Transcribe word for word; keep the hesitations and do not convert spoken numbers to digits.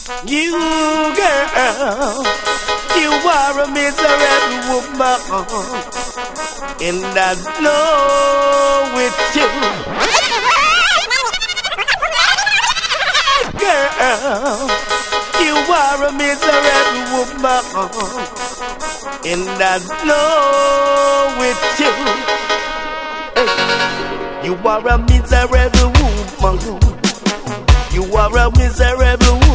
You girl, you are a miserable woman, and I know it's you. Girl, you are a miserable woman, and I know it's you. Hey, you are a miserable woman. You are a miserable woman.